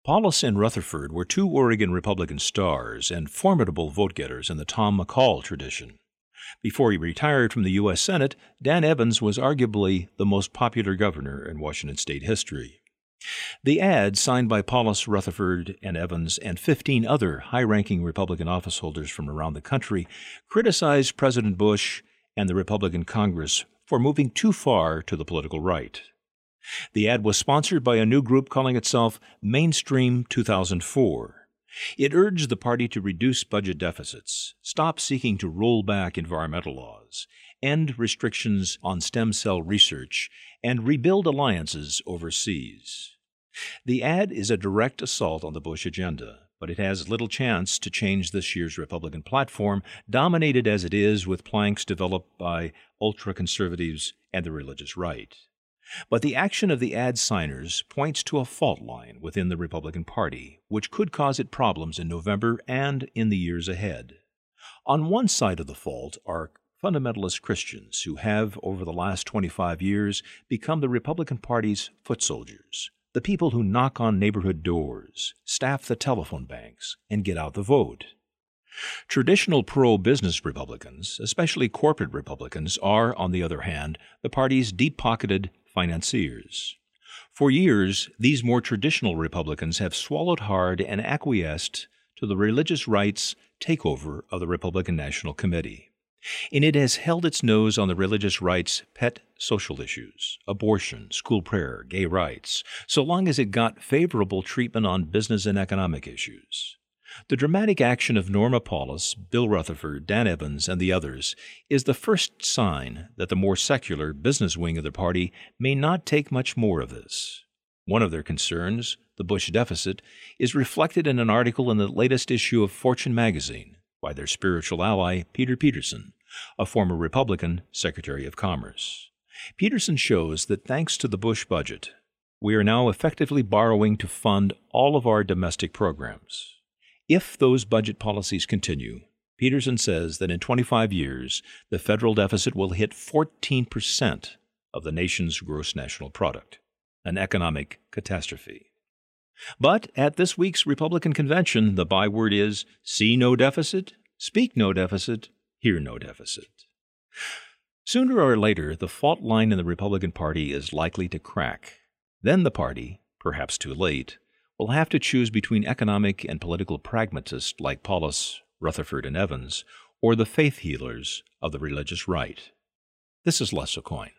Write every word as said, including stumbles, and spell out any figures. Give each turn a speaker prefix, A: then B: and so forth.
A: Paulus and Rutherford were two Oregon Republican stars and formidable vote-getters in the Tom McCall tradition. Before he retired from the U S Senate, Dan Evans was arguably the most popular governor in Washington state history. The ad, signed by Paulus, Rutherford, and Evans, and fifteen other high-ranking Republican officeholders from around the country, criticized President Bush and the Republican Congress for moving too far to the political right. The ad was sponsored by a new group calling itself Mainstream two thousand four. It urged the party to reduce budget deficits, stop seeking to roll back environmental laws, end restrictions on stem cell research, and rebuild alliances overseas. The ad is a direct assault on the Bush agenda, but it has little chance to change this year's Republican platform, dominated as it is with planks developed by ultra-conservatives and the religious right. But the action of the ad signers points to a fault line within the Republican Party, which could cause it problems in November and in the years ahead. On one side of the fault are fundamentalist Christians who have, over the last twenty-five years, become the Republican Party's foot soldiers, the people who knock on neighborhood doors, staff the telephone banks, and get out the vote. Traditional pro-business Republicans, especially corporate Republicans, are, on the other hand, the party's deep-pocketed financiers. For years, these more traditional Republicans have swallowed hard and acquiesced to the religious right's takeover of the Republican National Committee. And it has held its nose on the religious right's pet social issues, abortion, school prayer, gay rights, so long as it got favorable treatment on business and economic issues. The dramatic action of Norma Paulus, Bill Rutherford, Dan Evans, and the others is the first sign that the more secular business wing of the party may not take much more of this. One of their concerns, the Bush deficit, is reflected in an article in the latest issue of Fortune magazine by their spiritual ally, Peter Peterson, a former Republican Secretary of Commerce. Peterson shows that thanks to the Bush budget, we are now effectively borrowing to fund all of our domestic programs. If those budget policies continue, Peterson says that in twenty-five years, the federal deficit will hit fourteen percent of the nation's gross national product, an economic catastrophe. But at this week's Republican convention, the byword is see no deficit, speak no deficit, hear no deficit. Sooner or later, the fault line in the Republican Party is likely to crack. Then the party, perhaps too late, will have to choose between economic and political pragmatists like Paulus, Rutherford, and Evans, or the faith healers of the religious right. This is Les Aucoin.